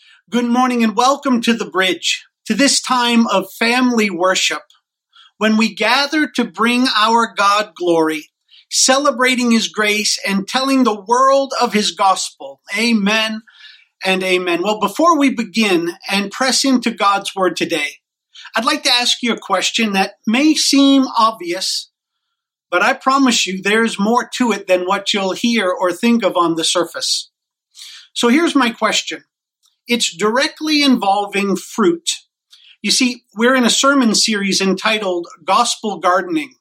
Good morning and welcome to The Bridge, to this time of family worship, when we gather to bring our God glory, celebrating His grace and telling the world of His gospel. Amen and amen. Well, before we begin and press into God's word today, I'd like to ask you a question that may seem obvious, but I promise you there's more to it than what you'll hear or think of on the surface. So here's my question. It's directly involving fruit. You see, we're in a sermon series entitled Gospel Gardening,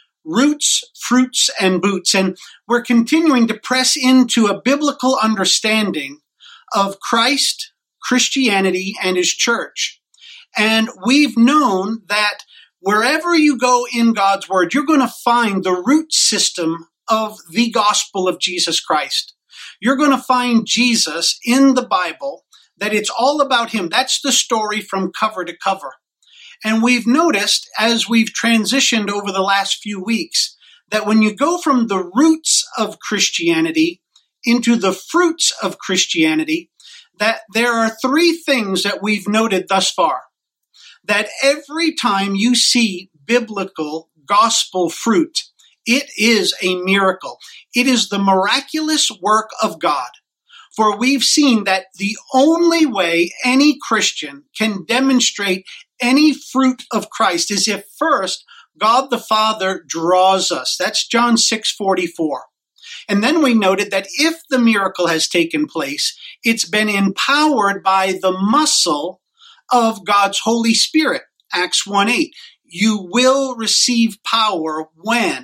Roots, Fruits, and Boots, and we're continuing to press into a biblical understanding of Christ, Christianity, and His church. And we've known that wherever you go in God's Word, you're going to find the root system of the gospel of Jesus Christ. You're going to find Jesus in the Bible, that it's all about Him. That's the story from cover to cover. And we've noticed as we've transitioned over the last few weeks that when you go from the roots of Christianity into the fruits of Christianity, that there are three things that we've noted thus far. That every time you see biblical gospel fruit, it is a miracle. It is the miraculous work of God. For we've seen that the only way any Christian can demonstrate any fruit of Christ is if first God the Father draws us. That's John 6:44. And then we noted that if the miracle has taken place, it's been empowered by the muscle of God's Holy Spirit. Acts 1:8. You will receive power when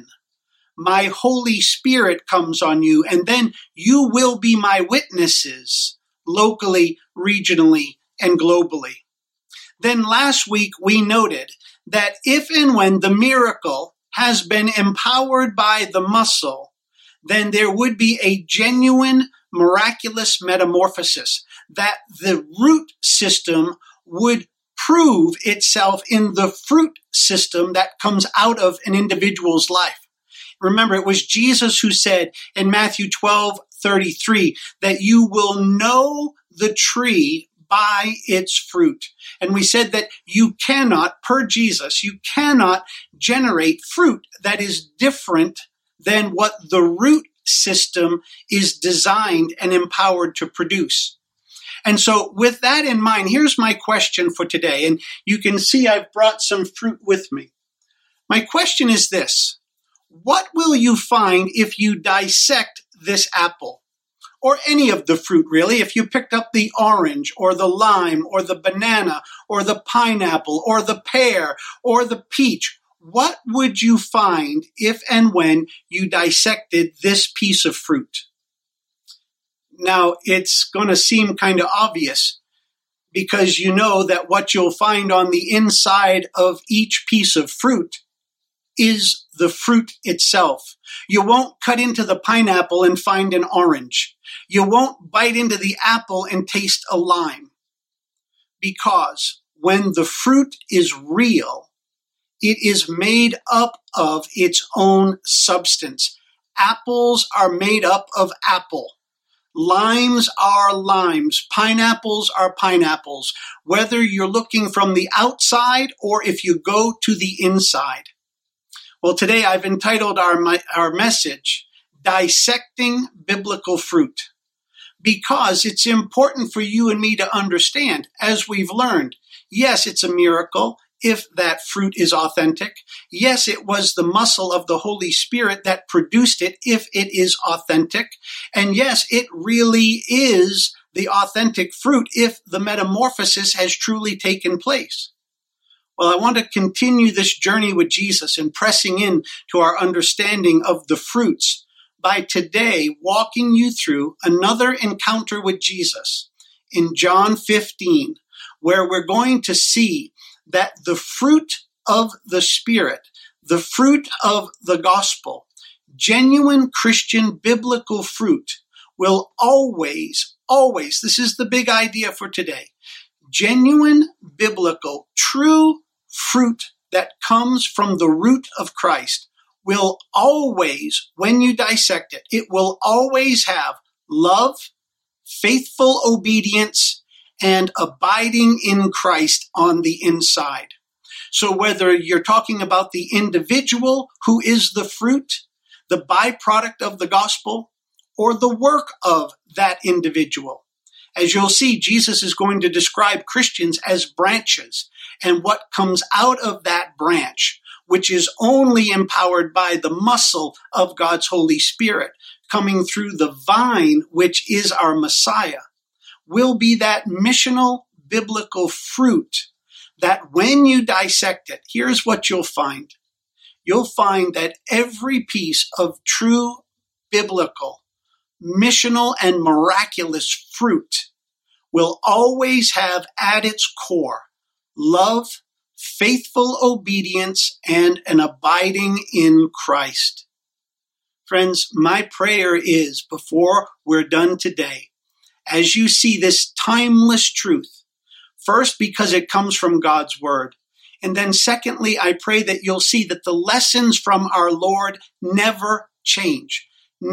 my Holy Spirit comes on you, and then you will be my witnesses locally, regionally, and globally. Then last week we noted that if and when the miracle has been empowered by the muscle, then there would be a genuine miraculous metamorphosis, that the root system would prove itself in the fruit system that comes out of an individual's life. Remember, it was Jesus who said in Matthew 12:33 that you will know the tree by its fruit. And we said that you cannot, per Jesus, you cannot generate fruit that is different than what the root system is designed and empowered to produce. And so with that in mind, here's my question for today. And you can see I've brought some fruit with me. My question is this. What will you find if you dissect this apple? Or any of the fruit, really. If you picked up the orange or the lime or the banana or the pineapple or the pear or the peach, what would you find if and when you dissected this piece of fruit? Now, it's going to seem kind of obvious because you know that what you'll find on the inside of each piece of fruit is the fruit itself. You won't cut into the pineapple and find an orange. You won't bite into the apple and taste a lime. Because when the fruit is real, it is made up of its own substance. Apples are made up of apple. Limes are limes. Pineapples are pineapples. Whether you're looking from the outside or if you go to the inside. Well, today I've entitled our message, Dissecting Biblical Fruit, because it's important for you and me to understand, as we've learned, yes, it's a miracle if that fruit is authentic. Yes, it was the muscle of the Holy Spirit that produced it if it is authentic. And yes, it really is the authentic fruit if the metamorphosis has truly taken place. Well, I want to continue this journey with Jesus and pressing in to our understanding of the fruits by today walking you through another encounter with Jesus in John 15, where we're going to see that the fruit of the Spirit, the fruit of the gospel, genuine Christian biblical fruit will always, this is the big idea for today, genuine biblical, true fruit that comes from the root of Christ will always, when you dissect it, it will always have love, faithful obedience, and abiding in Christ on the inside. So whether you're talking about the individual who is the fruit, the byproduct of the gospel, or the work of that individual. As you'll see, Jesus is going to describe Christians as branches and what comes out of that branch, which is only empowered by the muscle of God's Holy Spirit coming through the vine, which is our Messiah, will be that missional biblical fruit that when you dissect it, here's what you'll find. You'll find that every piece of true biblical, missional, and miraculous fruit will always have at its core love, faithful obedience, and an abiding in Christ. Friends, my prayer is, before we're done today, as you see this timeless truth, first because it comes from God's word, and then secondly, I pray that you'll see that the lessons from our Lord never change,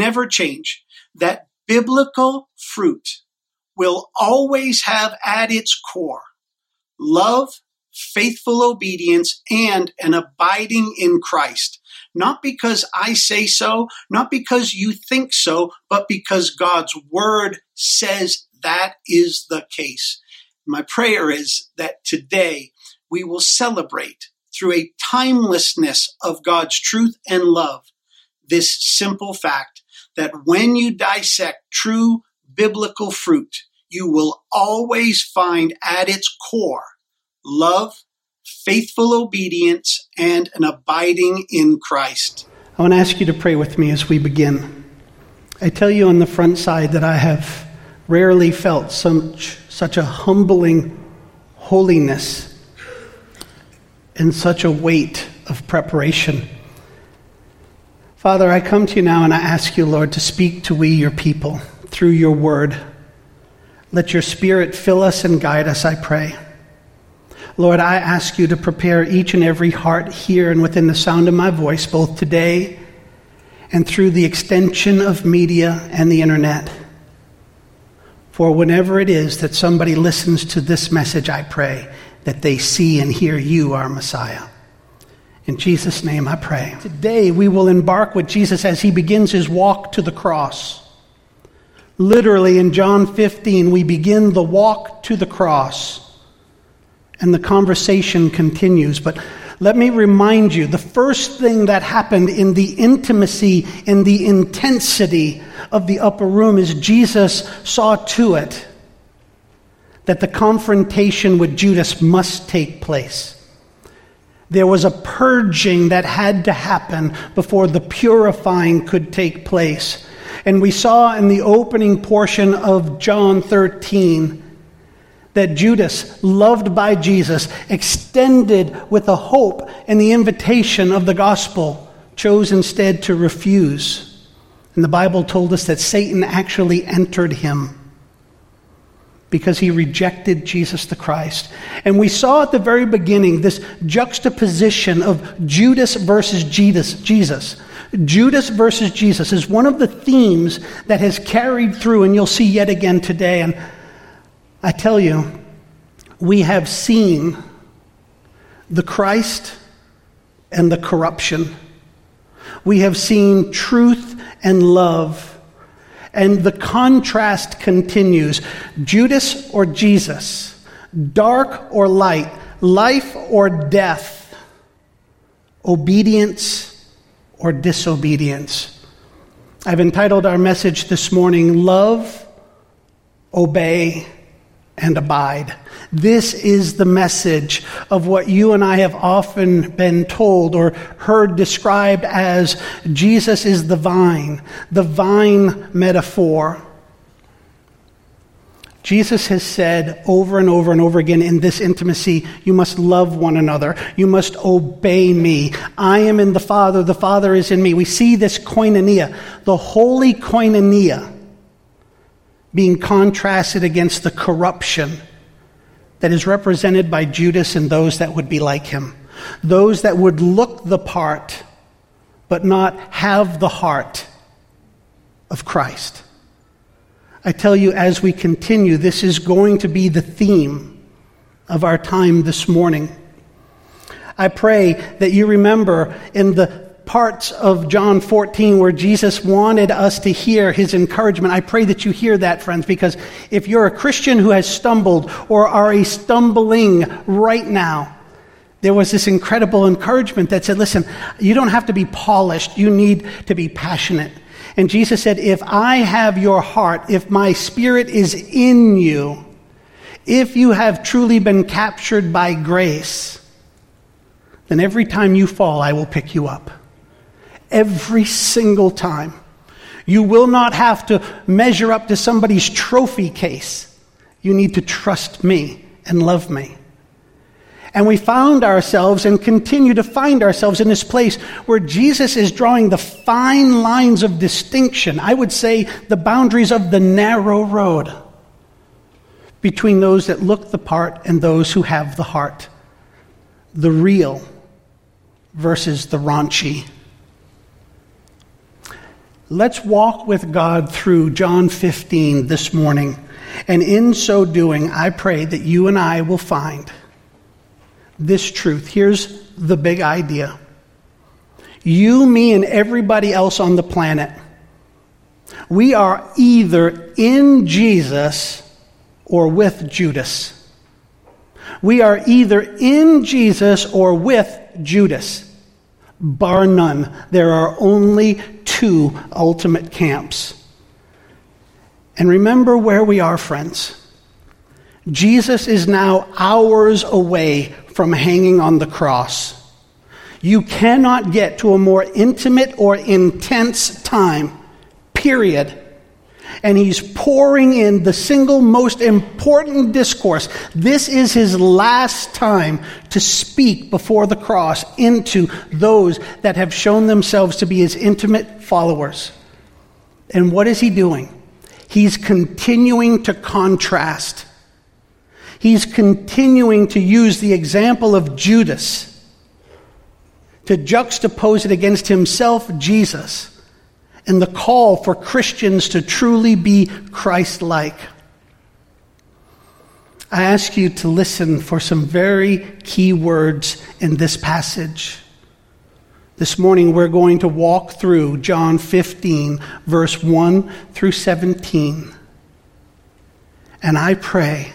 that biblical fruit will always have at its core love, faithful obedience, and an abiding in Christ. Not because I say so, not because you think so, but because God's word says that is the case. My prayer is that today we will celebrate through a timelessness of God's truth and love this simple fact that when you dissect true biblical fruit, you will always find at its core love, faithful obedience, and an abiding in Christ. I want to ask you to pray with me as we begin. I tell you on the front side that I have rarely felt such a humbling holiness and such a weight of preparation. Father, I come to you now and I ask you, Lord, to speak to we, your people, through your word. Let your Spirit fill us and guide us, I pray. Lord, I ask you to prepare each and every heart here and within the sound of my voice, both today and through the extension of media and the internet. For whenever it is that somebody listens to this message, I pray that they see and hear you, our Messiah. In Jesus' name I pray. Today we will embark with Jesus as he begins his walk to the cross. Literally in John 15, we begin the walk to the cross. And the conversation continues. But let me remind you, the first thing that happened in the intimacy, in the intensity of the upper room is Jesus saw to it that the confrontation with Judas must take place. There was a purging that had to happen before the purifying could take place. And we saw in the opening portion of John 13 that Judas, loved by Jesus, extended with the hope and the invitation of the gospel, chose instead to refuse. And the Bible told us that Satan actually entered him because he rejected Jesus the Christ. And we saw at the very beginning this juxtaposition of Judas versus Jesus. Judas versus Jesus is one of the themes that has carried through, and you'll see yet again today. And I tell you, we have seen the Christ and the corruption. We have seen truth and love. And the contrast continues. Judas or Jesus, dark or light, life or death, obedience or disobedience. I've entitled our message this morning, Love, Obey, and Abide. This is the message of what you and I have often been told or heard described as Jesus is the vine metaphor. Jesus has said over and over and over again in this intimacy, you must love one another. You must obey me. I am in the Father is in me. We see this koinonia, the holy koinonia, being contrasted against the corruption that is represented by Judas and those that would be like him. Those that would look the part, but not have the heart of Christ. I tell you, as we continue, this is going to be the theme of our time this morning. I pray that you remember in the parts of John 14 where Jesus wanted us to hear his encouragement. I pray that you hear that, friends, because if you're a Christian who has stumbled or are stumbling right now, there was this incredible encouragement that said, listen, you don't have to be polished. You need to be passionate. And Jesus said, if I have your heart, if my spirit is in you, if you have truly been captured by grace, then every time you fall, I will pick you up. Every single time. You will not have to measure up to somebody's trophy case. You need to trust me and love me. And we found ourselves and continue to find ourselves in this place where Jesus is drawing the fine lines of distinction, I would say the boundaries of the narrow road between those that look the part and those who have the heart. The real versus the raunchy. Let's walk with God through John 15 this morning. And in so doing, I pray that you and I will find this truth. Here's the big idea. You, me, and everybody else on the planet, we are either in Jesus or with Judas. We are either in Jesus or with Judas. Bar none. There are only two ultimate camps. And remember where we are, friends. Jesus is now hours away from hanging on the cross. You cannot get to a more intimate or intense time, period. And he's pouring in the single most important discourse. This is his last time to speak before the cross into those that have shown themselves to be his intimate followers. And what is he doing? He's continuing to contrast. He's continuing to use the example of Judas to juxtapose it against himself, Jesus, and the call for Christians to truly be Christ-like. I ask you to listen for some very key words in this passage. This morning we're going to walk through John 15, verse 1 through 17. And I pray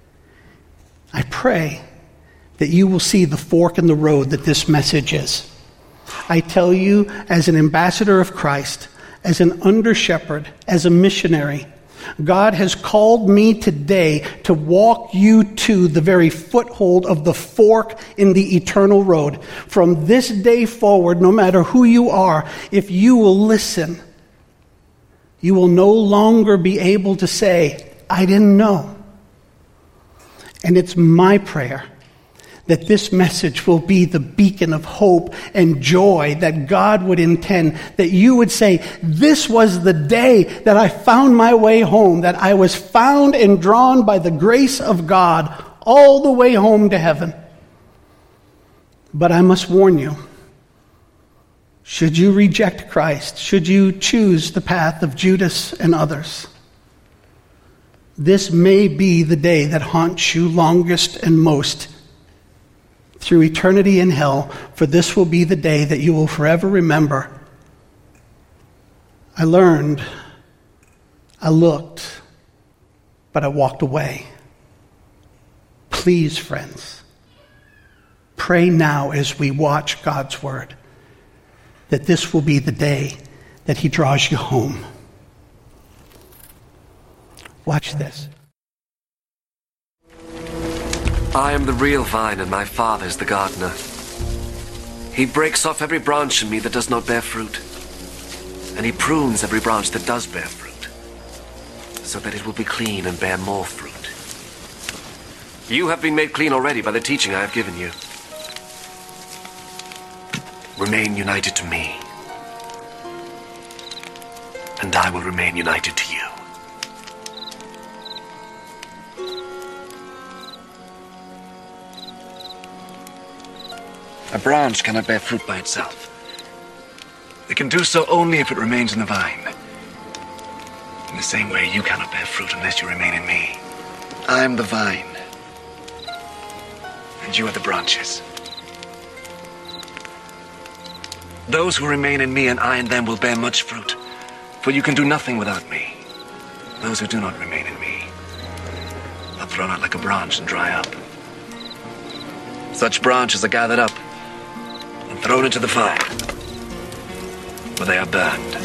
that you will see the fork in the road that this message is. I tell you, as an ambassador of Christ, as an under-shepherd, as a missionary, God has called me today to walk you to the very foothold of the fork in the eternal road. From this day forward, no matter who you are, if you will listen, you will no longer be able to say, I didn't know. And it's my prayer that this message will be the beacon of hope and joy that God would intend, that you would say, this was the day that I found my way home, that I was found and drawn by the grace of God all the way home to heaven. But I must warn you, should you reject Christ, should you choose the path of Judas and others, this may be the day that haunts you longest and most through eternity in hell, for this will be the day that you will forever remember. I learned, I looked, but I walked away. Please, friends, pray now as we watch God's word that this will be the day that he draws you home. Watch this. I am the real vine, and my Father is the gardener. He breaks off every branch in me that does not bear fruit, and he prunes every branch that does bear fruit, so that it will be clean and bear more fruit. You have been made clean already by the teaching I have given you. Remain united to me, and I will remain united to you. A branch cannot bear fruit by itself. It can do so only if it remains in the vine. In the same way, you cannot bear fruit unless you remain in me. I am the vine, and you are the branches. Those who remain in me and I in them will bear much fruit, for you can do nothing without me. Those who do not remain in me are thrown out like a branch and dry up. Such branches are gathered up and thrown into the fire, where they are burned.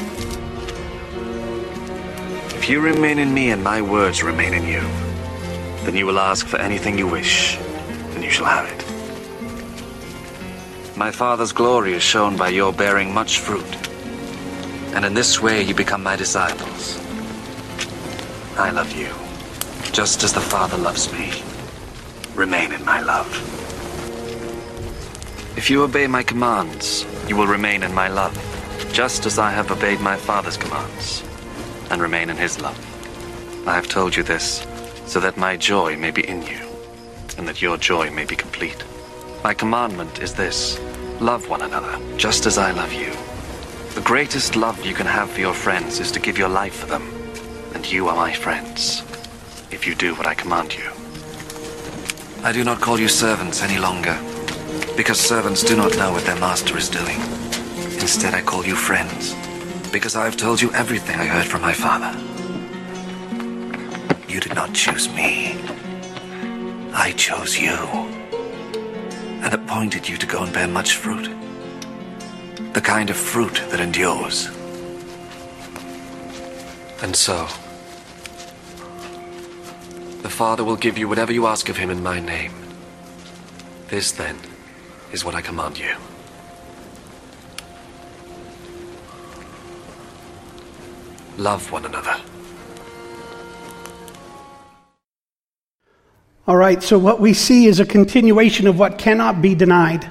If you remain in me and my words remain in you, then you will ask for anything you wish, and you shall have it. My Father's glory is shown by your bearing much fruit, and in this way you become my disciples. I love you, just as the Father loves me. Remain in my love. If you obey my commands, you will remain in my love, just as I have obeyed my Father's commands, and remain in his love. I have told you this, so that my joy may be in you, and that your joy may be complete. My commandment is this: love one another, just as I love you. The greatest love you can have for your friends is to give your life for them, and you are my friends, if you do what I command you. I do not call you servants any longer, because servants do not know what their master is doing. Instead, I call you friends, because I have told you everything I heard from my Father. You did not choose me. I chose you, and appointed you to go and bear much fruit, the kind of fruit that endures. And so, the Father will give you whatever you ask of him in my name. This, then, is what I command you. Love one another. All right, so what we see is a continuation of what cannot be denied.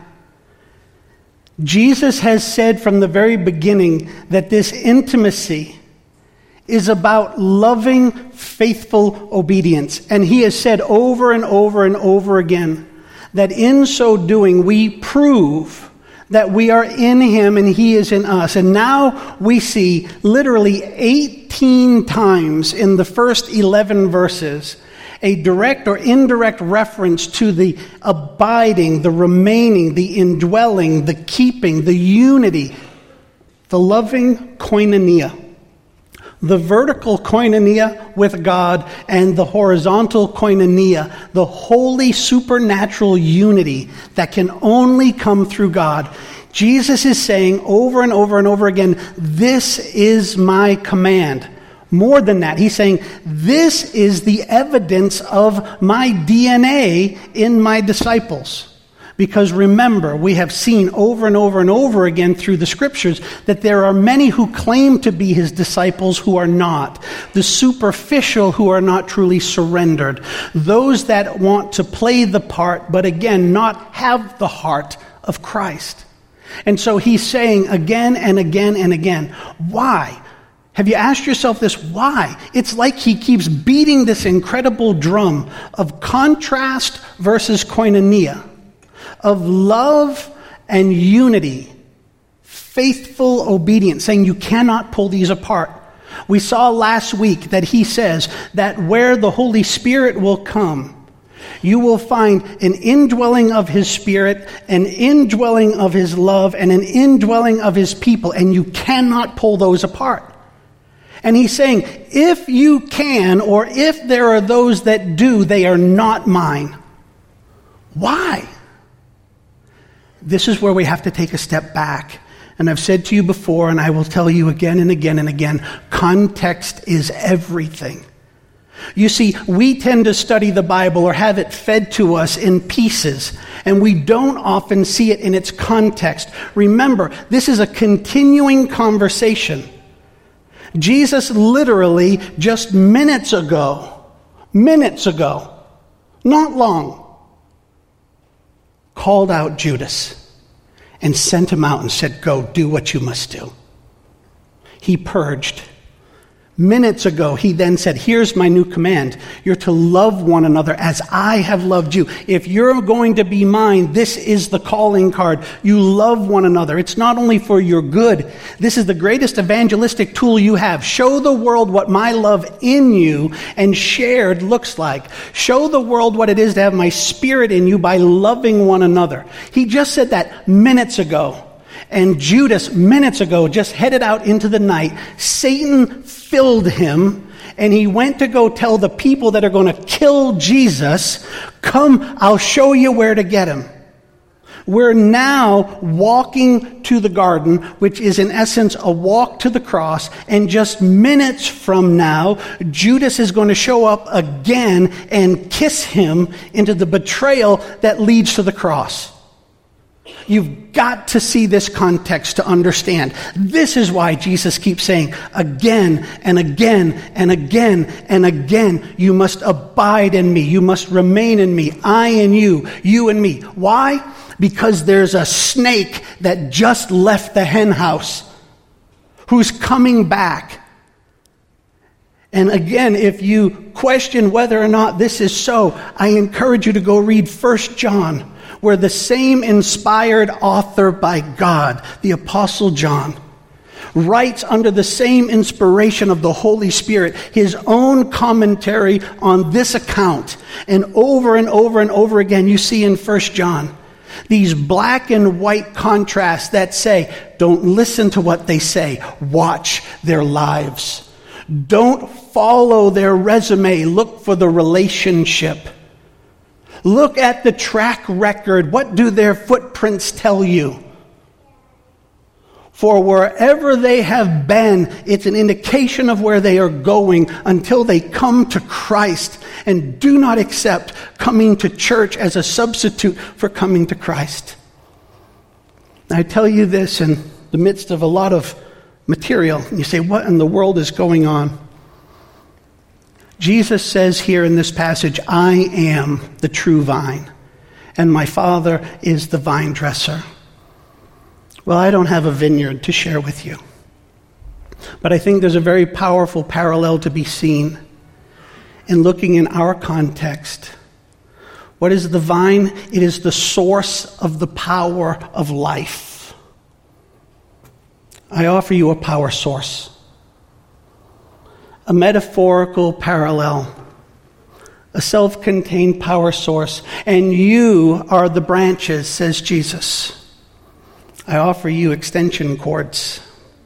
Jesus has said from the very beginning that this intimacy is about loving, faithful obedience. And he has said over and over and over again that in so doing we prove that we are in him and he is in us. And now we see literally 18 times in the first 11 verses a direct or indirect reference to the abiding, the remaining, the indwelling, the keeping, the unity, the loving koinonia. The vertical koinonia with God and the horizontal koinonia, the holy supernatural unity that can only come through God. Jesus is saying over and over and over again, this is my command. More than that, he's saying, this is the evidence of my DNA in my disciples. Because remember, we have seen over and over and over again through the scriptures that there are many who claim to be his disciples who are not. The superficial who are not truly surrendered. Those that want to play the part, but again, not have the heart of Christ. And so he's saying again and again and again, why? Have you asked yourself this? Why? It's like he keeps beating this incredible drum of contrast versus koinonia, of love and unity, faithful obedience, saying you cannot pull these apart. We saw last week that he says that where the Holy Spirit will come, you will find an indwelling of his Spirit, an indwelling of his love, and an indwelling of his people, and you cannot pull those apart. And he's saying, if you can, or if there are those that do, they are not mine. Why? This is where we have to take a step back. And I've said to you before, and I will tell you again and again and again, context is everything. You see, we tend to study the Bible or have it fed to us in pieces, and we don't often see it in its context. Remember, this is a continuing conversation. Jesus literally just minutes ago, not long, called out Judas and sent him out and said, go, do what you must do. He purged Minutes ago, he then said, here's my new command. You're to love one another as I have loved you. If you're going to be mine, this is the calling card. You love one another. It's not only for your good. This is the greatest evangelistic tool you have. Show the world what my love in you and shared looks like. Show the world what it is to have my spirit in you by loving one another. He just said that minutes ago. And Judas, minutes ago, just headed out into the night. Satan filled him, and he went to go tell the people that are going to kill Jesus, come, I'll show you where to get him. We're now walking to the garden, which is in essence a walk to the cross, and just minutes from now, Judas is going to show up again and kiss him into the betrayal that leads to the cross. You've got to see this context to understand. This is why Jesus keeps saying again and again and again and again, you must abide in me. You must remain in me. I in you, you in me. Why? Because there's a snake that just left the hen house who's coming back. And again, if you question whether or not this is so, I encourage you to go read 1 John. Where the same inspired author by God, the Apostle John, writes under the same inspiration of the Holy Spirit his own commentary on this account. And over and over again, you see in 1 John these black and white contrasts that say, don't listen to what they say, watch their lives. Don't follow their resume, look for the relationship. Look at the track record. What do their footprints tell you? For wherever they have been, it's an indication of where they are going until they come to Christ and do not accept coming to church as a substitute for coming to Christ. I tell you this in the midst of a lot of material. You say, what in the world is going on? Jesus says here in this passage, I am the true vine, and my Father is the vine dresser. Well, I don't have a vineyard to share with you, but I think there's a very powerful parallel to be seen in looking in our context. What is the vine? It is the source of the power of life. I offer you a power source. A metaphorical parallel, a self-contained power source, and you are the branches, says Jesus. I offer you extension cords.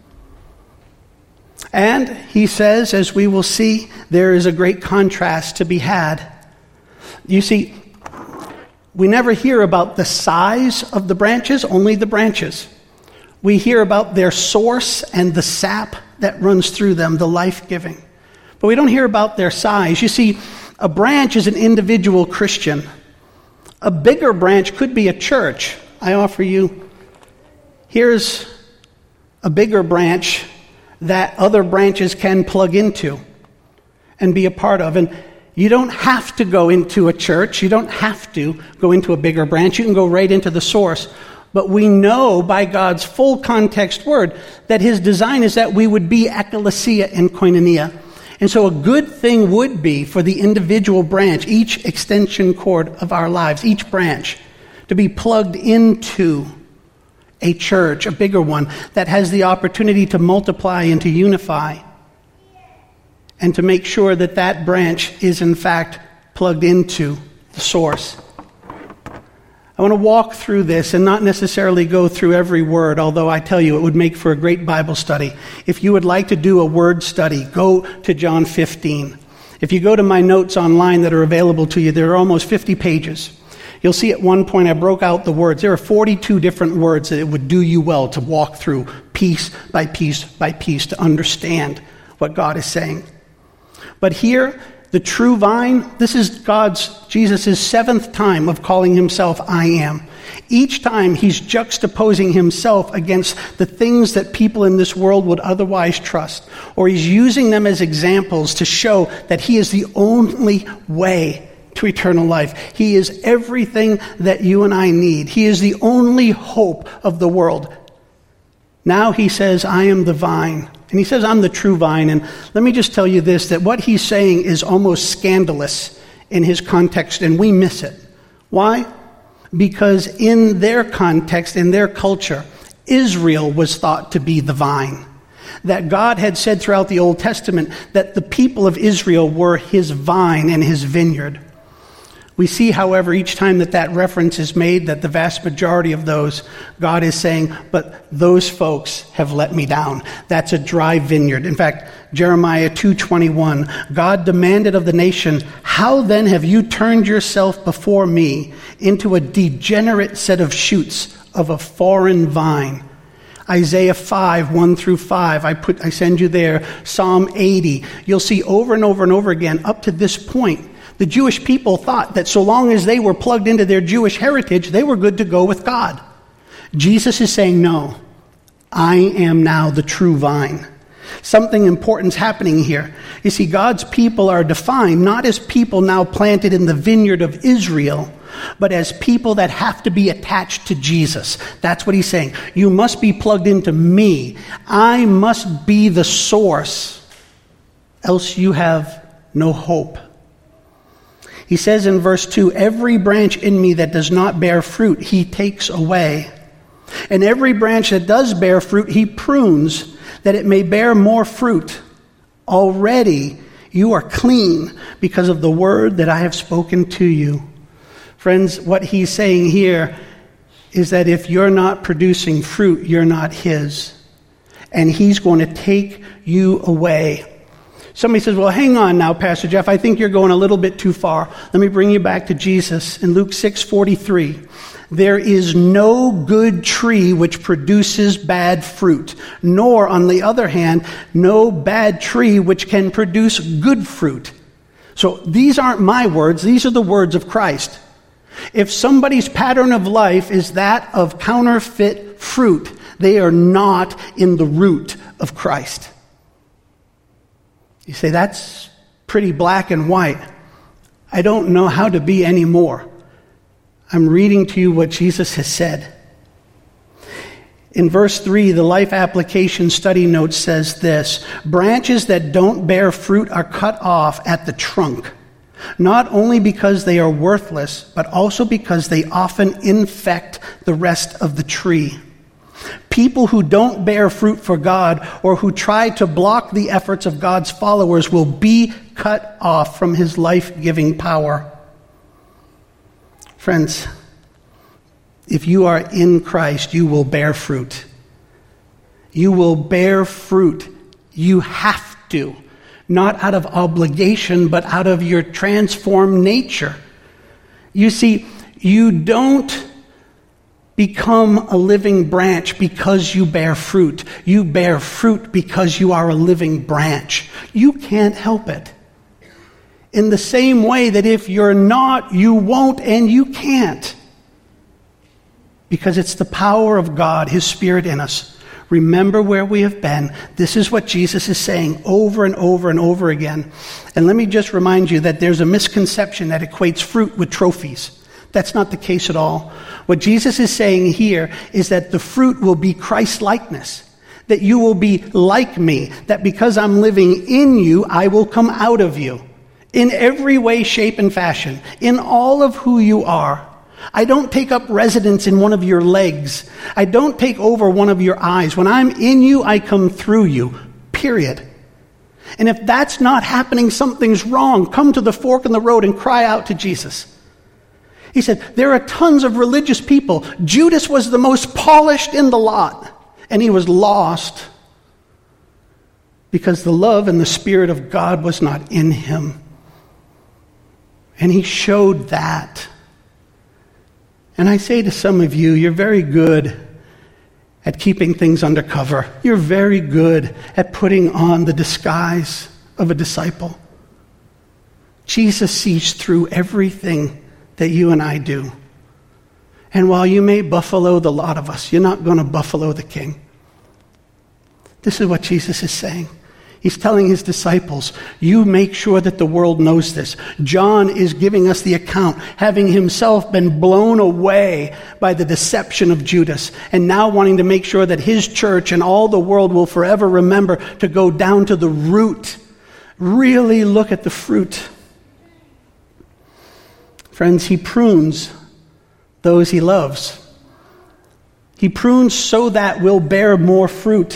And he says, as we will see, there is a great contrast to be had. You see, we never hear about the size of the branches, only the branches. We hear about their source and the sap that runs through them, the life-giving. But we don't hear about their size. You see, a branch is an individual Christian. A bigger branch could be a church. I offer you, here's a bigger branch that other branches can plug into and be a part of. And you don't have to go into a church. You don't have to go into a bigger branch. You can go right into the source. But we know by God's full context word that his design is that we would be ecclesia and koinonia. And so a good thing would be for the individual branch, each extension cord of our lives, each branch, to be plugged into a church, a bigger one, that has the opportunity to multiply and to unify, and to make sure that that branch is in fact plugged into the source. I want to walk through this and not necessarily go through every word, although I tell you it would make for a great Bible study. If you would like to do a word study, go to John 15. If you go to my notes online that are available to you, there are almost 50 pages. You'll see at one point I broke out the words. There are 42 different words that it would do you well to walk through piece by piece by piece to understand what God is saying. But here, the true vine, this is Jesus' seventh time of calling himself I am. Each time he's juxtaposing himself against the things that people in this world would otherwise trust, or he's using them as examples to show that he is the only way to eternal life. He is everything that you and I need. He is the only hope of the world. Now he says, I am the vine And he says, I'm the true vine. And let me just tell you this, that what he's saying is almost scandalous in his context, and we miss it. Why? Because in their context, in their culture, Israel was thought to be the vine. That God had said throughout the Old Testament that the people of Israel were his vine and his vineyard. We see, however, each time that reference is made, that the vast majority of those, God is saying, but those folks have let me down. That's a dry vineyard. In fact, Jeremiah 2:21, God demanded of the nation, how then have you turned yourself before me into a degenerate set of shoots of a foreign vine? Isaiah 5:1-5, I send you there. Psalm 80. You'll see over and over and over again, up to this point, the Jewish people thought that so long as they were plugged into their Jewish heritage, they were good to go with God. Jesus is saying, no, I am now the true vine. Something important's happening here. You see, God's people are defined not as people now planted in the vineyard of Israel, but as people that have to be attached to Jesus. That's what he's saying. You must be plugged into me. I must be the source, else you have no hope. He says in verse 2, every branch in me that does not bear fruit, he takes away. And every branch that does bear fruit, he prunes, that it may bear more fruit. Already you are clean because of the word that I have spoken to you. Friends, what he's saying here is that if you're not producing fruit, you're not his. And he's going to take you away. Somebody says, well, hang on now, Pastor Jeff. I think you're going a little bit too far. Let me bring you back to Jesus in Luke 6:43. There is no good tree which produces bad fruit, nor, on the other hand, no bad tree which can produce good fruit. So these aren't my words. These are the words of Christ. If somebody's pattern of life is that of counterfeit fruit, they are not in the root of Christ. You say, that's pretty black and white. I don't know how to be any more. I'm reading to you what Jesus has said. In verse 3, the Life Application Study Note says this: branches that don't bear fruit are cut off at the trunk, not only because they are worthless, but also because they often infect the rest of the tree. People who don't bear fruit for God or who try to block the efforts of God's followers will be cut off from his life-giving power. Friends, if you are in Christ, you will bear fruit. You will bear fruit. You have to. Not out of obligation, but out of your transformed nature. You see, you don't become a living branch because you bear fruit. You bear fruit because you are a living branch. You can't help it. In the same way that if you're not, you won't and you can't. Because it's the power of God, his Spirit in us. Remember where we have been. This is what Jesus is saying over and over and over again. And let me just remind you that there's a misconception that equates fruit with trophies. That's not the case at all. What Jesus is saying here is that the fruit will be Christ-likeness. That you will be like me. That because I'm living in you, I will come out of you. In every way, shape, and fashion. In all of who you are. I don't take up residence in one of your legs. I don't take over one of your eyes. When I'm in you, I come through you. Period. And if that's not happening, something's wrong. Come to the fork in the road and cry out to Jesus. He said, there are tons of religious people. Judas was the most polished in the lot. And he was lost because the love and the Spirit of God was not in him. And he showed that. And I say to some of you, you're very good at keeping things undercover. You're very good at putting on the disguise of a disciple. Jesus sees through everything that you and I do. And while you may buffalo the lot of us, you're not going to buffalo the King. This is what Jesus is saying. He's telling his disciples, you make sure that the world knows this. John is giving us the account, having himself been blown away by the deception of Judas, and now wanting to make sure that his church and all the world will forever remember to go down to the root. Really look at the fruit. Friends, he prunes those he loves. He prunes so that we'll bear more fruit.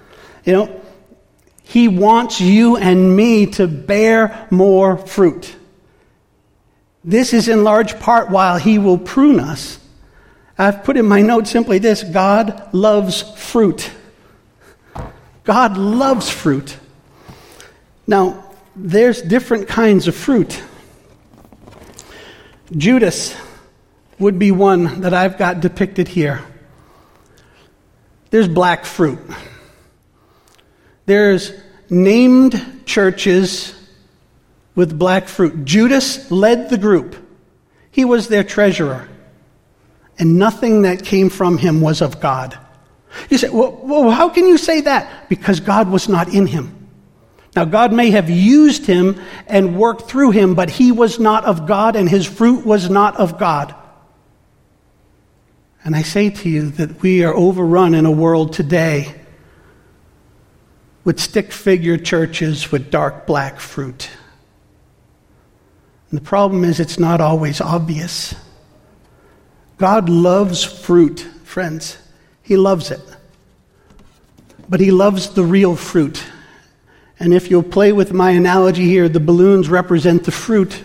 He wants you and me to bear more fruit. This is in large part why he will prune us. I've put in my notes simply this: God loves fruit. God loves fruit. Now, there's different kinds of fruit. Judas would be one that I've got depicted here. There's black fruit. There's named churches with black fruit. Judas led the group. He was their treasurer. And nothing that came from him was of God. You say, well, how can you say that? Because God was not in him. Now, God may have used him and worked through him, but he was not of God, and his fruit was not of God. And I say to you that we are overrun in a world today with stick-figure churches with dark black fruit. And the problem is it's not always obvious. God loves fruit, friends. He loves it. But he loves the real fruit. And if you'll play with my analogy here, the balloons represent the fruit.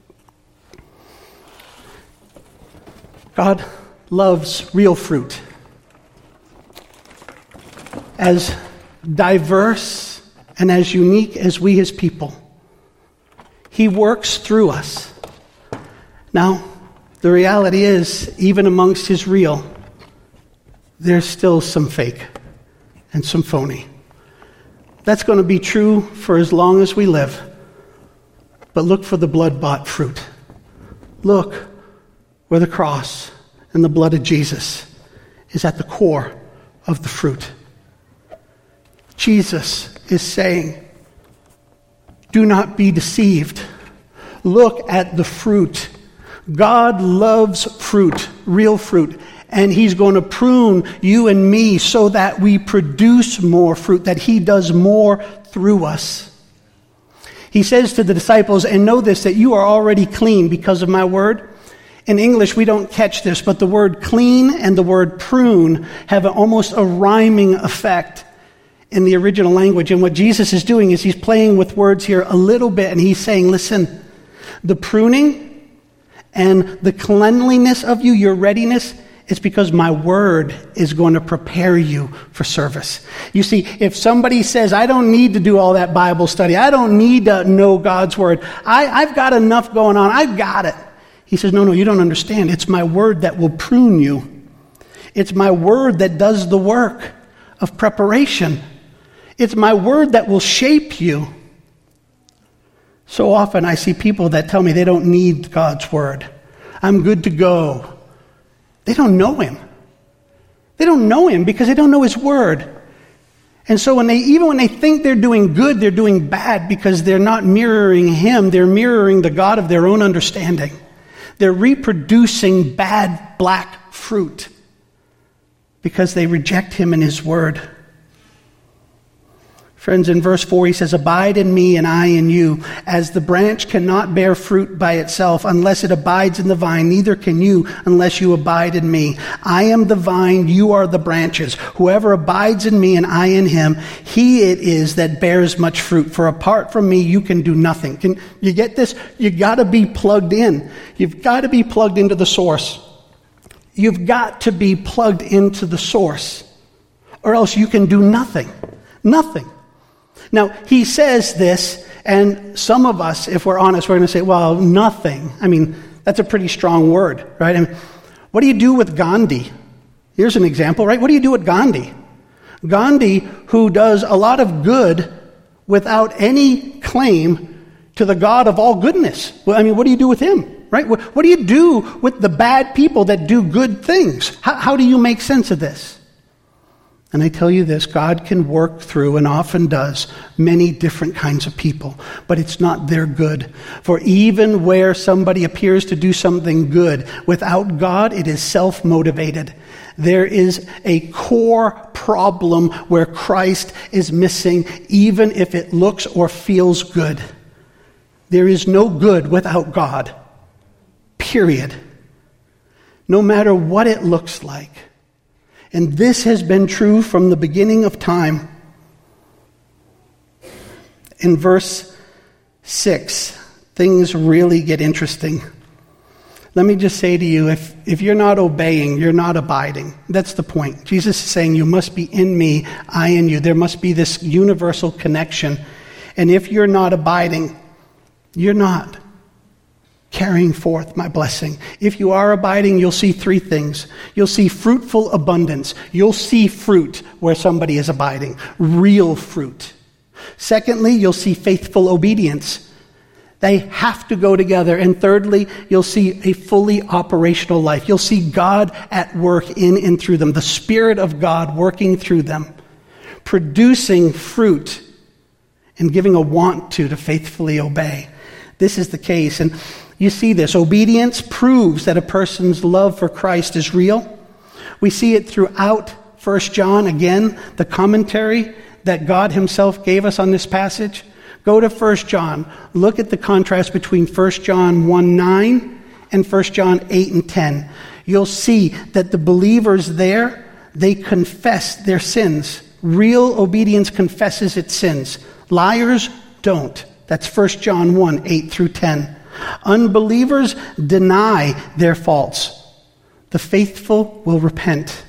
God loves real fruit. As diverse and as unique as we, his people, he works through us. Now, the reality is, even amongst his real, there's still some fake and some phony. That's going to be true for as long as we live. But look for the blood-bought fruit. Look where the cross and the blood of Jesus is at the core of the fruit. Jesus is saying, do not be deceived. Look at the fruit. God loves fruit, real fruit. And he's going to prune you and me so that we produce more fruit, that he does more through us. He says to the disciples, and know this, that you are already clean because of my word. In English, we don't catch this, but the word clean and the word prune have almost a rhyming effect in the original language. And what Jesus is doing is he's playing with words here a little bit, and he's saying, listen, the pruning and the cleanliness of you, your readiness, it's because my word is going to prepare you for service. You see, if somebody says, I don't need to do all that Bible study, I don't need to know God's word, I've got enough going on, I've got it. He says, no, you don't understand. It's my word that will prune you. It's my word that does the work of preparation. It's my word that will shape you. So often I see people that tell me they don't need God's word. I'm good to go. They don't know him. They don't know him because they don't know his word. And so when they think they're doing good, they're doing bad because they're not mirroring him. They're mirroring the God of their own understanding. They're reproducing bad black fruit because they reject him and his word. Friends, in verse 4, he says, abide in me and I in you. As the branch cannot bear fruit by itself unless it abides in the vine, neither can you unless you abide in me. I am the vine, you are the branches. Whoever abides in me and I in him, he it is that bears much fruit. For apart from me, you can do nothing. Can you get this? You got to be plugged in. You've got to be plugged into the source. You've got to be plugged into the source, or else you can do nothing. Nothing. Now, he says this, and some of us, if we're honest, we're going to say, well, nothing. I mean, that's a pretty strong word, right? I mean, what do you do with Gandhi? Here's an example, right? What do you do with Gandhi? Gandhi, who does a lot of good without any claim to the God of all goodness. Well, I mean, what do you do with him, right? What do you do with the bad people that do good things? How do you make sense of this? And I tell you this, God can work through, and often does, many different kinds of people, but it's not their good. For even where somebody appears to do something good, without God, it is self-motivated. There is a core problem where Christ is missing, even if it looks or feels good. There is no good without God. Period. No matter what it looks like. And this has been true from the beginning of time. In verse 6, things really get interesting. Let me just say to you, if you're not obeying, you're not abiding. That's the point. Jesus is saying, you must be in me, I in you. There must be this universal connection. And if you're not abiding, you're not carrying forth my blessing. If you are abiding, you'll see three things. You'll see fruitful abundance. You'll see fruit where somebody is abiding. Real fruit. Secondly, you'll see faithful obedience. They have to go together. And thirdly, you'll see a fully operational life. You'll see God at work in and through them. The Spirit of God working through them. Producing fruit and giving a want to faithfully obey. This is the case. And you see this. Obedience proves that a person's love for Christ is real. We see it throughout 1 John. Again, the commentary that God himself gave us on this passage. Go to 1 John. Look at the contrast between 1 John 1:9 and 1 John 8 and 10. You'll see that the believers there, they confess their sins. Real obedience confesses its sins. Liars don't. That's 1 John 1:8 through 10. Unbelievers deny their faults. The faithful will repent.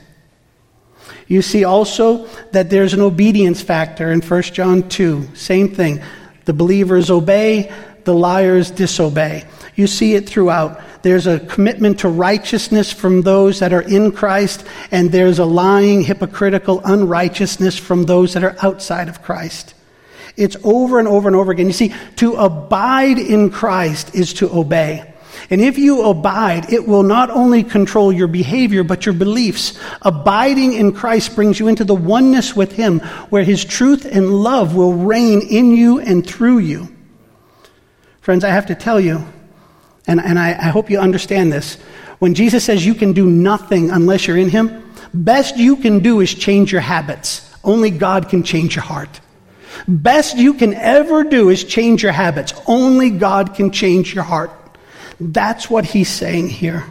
You see also that there's an obedience factor in 1 John 2. Same thing. The believers obey, the liars disobey. You see it throughout. There's a commitment to righteousness from those that are in Christ, and there's a lying, hypocritical unrighteousness from those that are outside of Christ. It's over and over and over again. You see, to abide in Christ is to obey. And if you abide, it will not only control your behavior, but your beliefs. Abiding in Christ brings you into the oneness with him, where his truth and love will reign in you and through you. Friends, I have to tell you, and I hope you understand this, when Jesus says you can do nothing unless you're in him, best you can do is change your habits. Only God can change your heart. Best you can ever do is change your habits. Only God can change your heart. That's what he's saying here.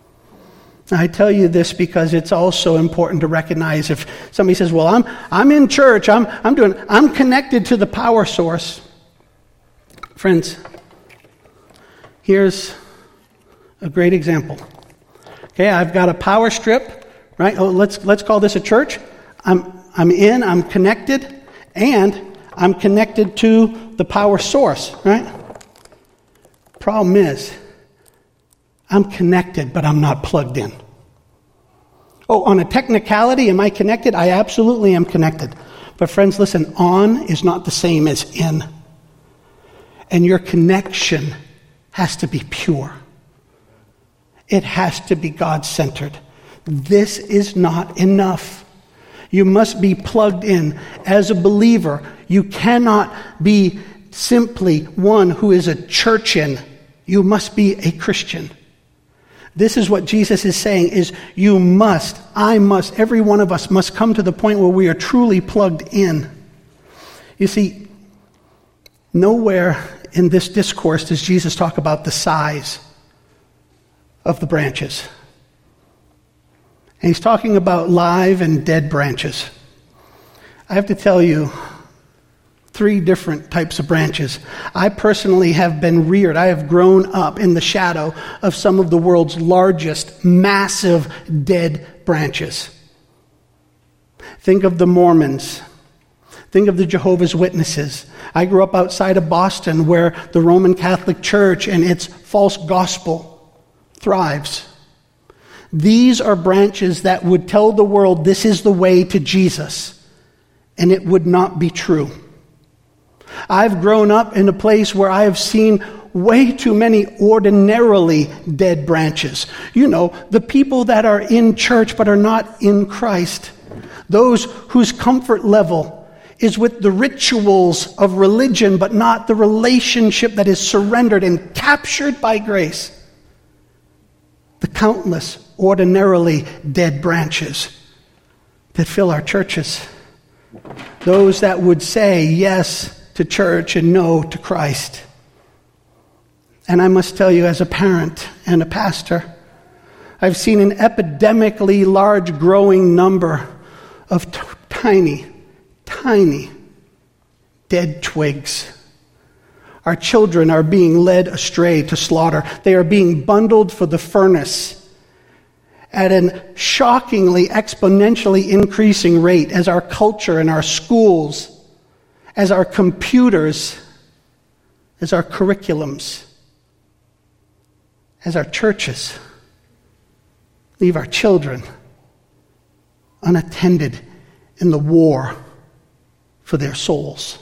Now, I tell you this because it's also important to recognize if somebody says, well, I'm in church, I'm connected to the power source. Friends, here's a great example. Okay, I've got a power strip, right? Oh, let's call this a church. I'm connected, and I'm connected to the power source, right? Problem is, I'm connected, but I'm not plugged in. Oh, on a technicality, am I connected? I absolutely am connected. But friends, listen, on is not the same as in. And your connection has to be pure. It has to be God-centered. This is not enough. You must be plugged in. As a believer, you cannot be simply one who is a churchin. You must be a Christian. This is what Jesus is saying, is you must, I must, every one of us must come to the point where we are truly plugged in. You see, nowhere in this discourse does Jesus talk about the size of the branches. And he's talking about live and dead branches. I have to tell you, 3 different types of branches. I personally have been reared. I have grown up in the shadow of some of the world's largest, massive, dead branches. Think of the Mormons. Think of the Jehovah's Witnesses. I grew up outside of Boston, where the Roman Catholic Church and its false gospel thrives. These are branches that would tell the world this is the way to Jesus, and it would not be true. I've grown up in a place where I have seen way too many ordinarily dead branches. You know, the people that are in church but are not in Christ. Those whose comfort level is with the rituals of religion, but not the relationship that is surrendered and captured by grace. The countless, ordinarily dead branches that fill our churches. Those that would say yes to church and no to Christ. And I must tell you, as a parent and a pastor, I've seen an epidemically large growing number of tiny dead twigs. Our children are being led astray to slaughter. They are being bundled for the furnace at an shockingly, exponentially increasing rate as our culture and our schools, as our computers, as our curriculums, as our churches leave our children unattended in the war for their souls.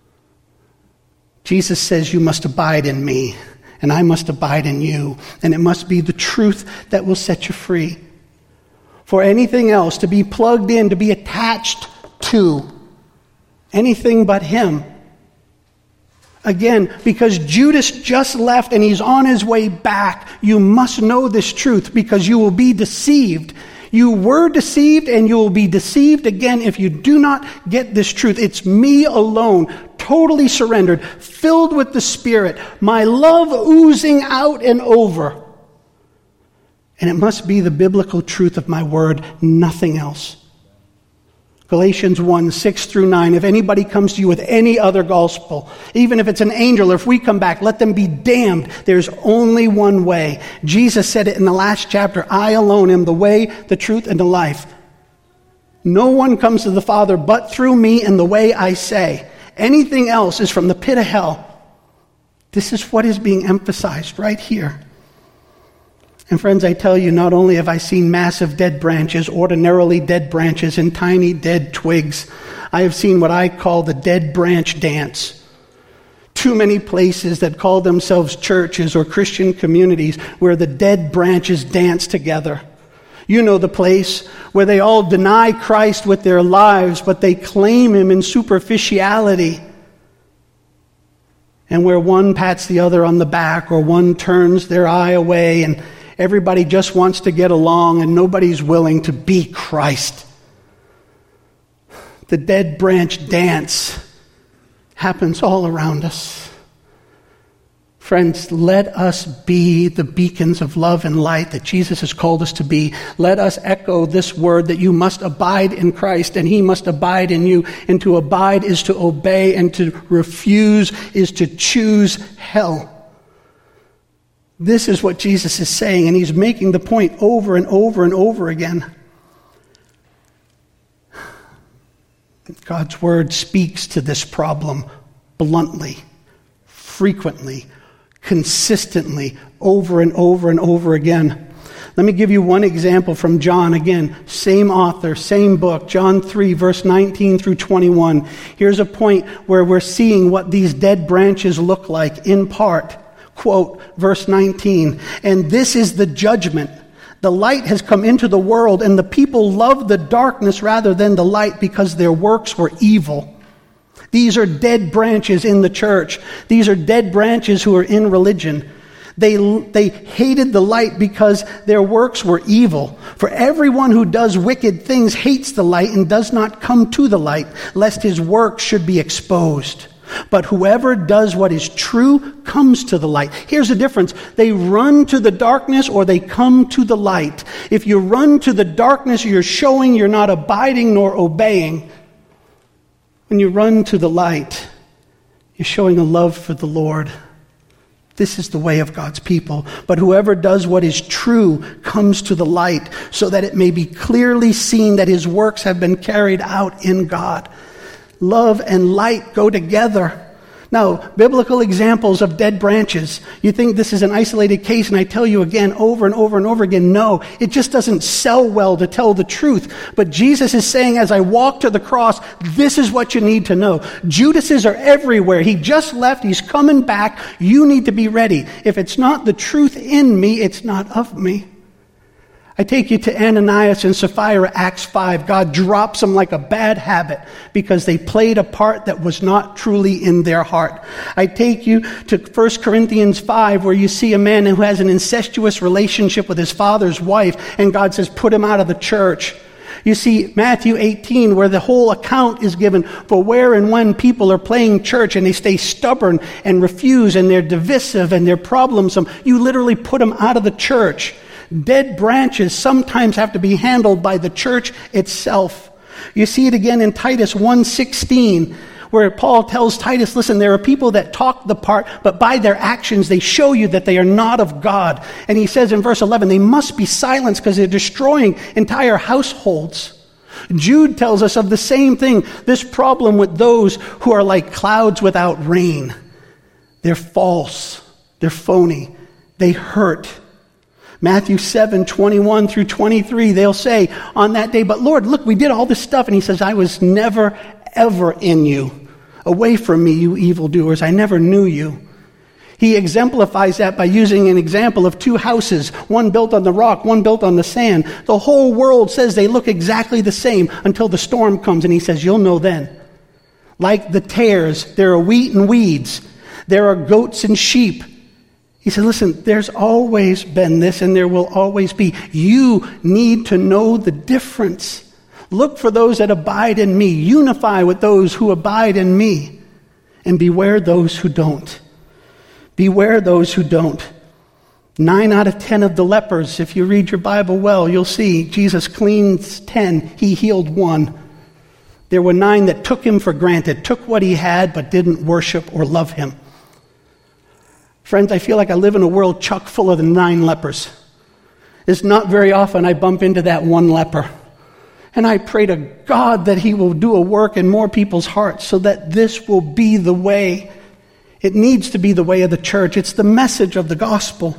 Jesus says, you must abide in me, and I must abide in you, and it must be the truth that will set you free. For anything else, to be plugged in, to be attached to anything but him. Again, because Judas just left and he's on his way back, you must know this truth because you will be deceived. You were deceived and you will be deceived again if you do not get this truth. It's me alone, totally surrendered, filled with the Spirit, my love oozing out and over. And it must be the biblical truth of my word, nothing else. Galatians 1, 6 through 9. If anybody comes to you with any other gospel, even if it's an angel, or if we come back, let them be damned. There's only one way. Jesus said it in the last chapter, I alone am the way, the truth, and the life. No one comes to the Father but through me in the way I say. Anything else is from the pit of hell. This is what is being emphasized right here. And friends, I tell you, not only have I seen massive dead branches, ordinarily dead branches, and tiny dead twigs, I have seen what I call the dead branch dance. Too many places that call themselves churches or Christian communities where the dead branches dance together. You know the place where they all deny Christ with their lives, but they claim him in superficiality. And where one pats the other on the back or one turns their eye away and everybody just wants to get along and nobody's willing to be Christ. The dead branch dance happens all around us. Friends, let us be the beacons of love and light that Jesus has called us to be. Let us echo this word that you must abide in Christ and he must abide in you. And to abide is to obey, and to refuse is to choose hell. This is what Jesus is saying, and he's making the point over and over and over again. God's word speaks to this problem bluntly, frequently, consistently, over and over and over again. Let me give you one example from John. Again, same author, same book, John 3, verse 19 through 21. Here's a point where we're seeing what these dead branches look like in part. Quote, verse 19, and this is the judgment. The light has come into the world, and the people loved the darkness rather than the light because their works were evil. These are dead branches in the church. These are dead branches who are in religion. They hated the light because their works were evil. For everyone who does wicked things hates the light and does not come to the light, lest his works should be exposed. But whoever does what is true comes to the light. Here's the difference. They run to the darkness or they come to the light. If you run to the darkness, you're showing you're not abiding nor obeying. When you run to the light, you're showing a love for the Lord. This is the way of God's people. But whoever does what is true comes to the light, so that it may be clearly seen that his works have been carried out in God. Love and light go together. Now, biblical examples of dead branches. You think this is an isolated case, and I tell you again, over and over and over again, no, it just doesn't sell well to tell the truth. But Jesus is saying, as I walk to the cross, this is what you need to know. Judases are everywhere. He just left. He's coming back. You need to be ready. If it's not the truth in me, it's not of me. I take you to Ananias and Sapphira, Acts 5. God drops them like a bad habit because they played a part that was not truly in their heart. I take you to 1 Corinthians 5, where you see a man who has an incestuous relationship with his father's wife, and God says, put him out of the church. You see Matthew 18, where the whole account is given for where and when people are playing church and they stay stubborn and refuse and they're divisive and they're problemsome. You literally put them out of the church. Dead branches sometimes have to be handled by the church itself. You see it again in Titus 1:16, where Paul tells Titus, listen, there are people that talk the part, but by their actions they show you that they are not of God. And he says in verse 11, they must be silenced because they're destroying entire households. Jude tells us of the same thing, this problem with those who are like clouds without rain. They're false, they're phony, they hurt. Matthew 7:21 through 23, they'll say on that day, but Lord, look, we did all this stuff. And he says, I was never, ever in you. Away from me, you evildoers. I never knew you. He exemplifies that by using an example of two houses, one built on the rock, one built on the sand. The whole world says they look exactly the same until the storm comes. And he says, you'll know then. Like the tares, there are wheat and weeds. There are goats and sheep. He said, listen, there's always been this and there will always be. You need to know the difference. Look for those that abide in me. Unify with those who abide in me. And beware those who don't. Beware those who don't. 9 out of 10 of the lepers, if you read your Bible well, you'll see Jesus cleans 10. He healed 1. There were 9 that took him for granted, took what he had, but didn't worship or love him. Friends, I feel like I live in a world chock full of the 9 lepers. It's not very often I bump into that 1 leper. And I pray to God that he will do a work in more people's hearts so that this will be the way. It needs to be the way of the church. It's the message of the gospel.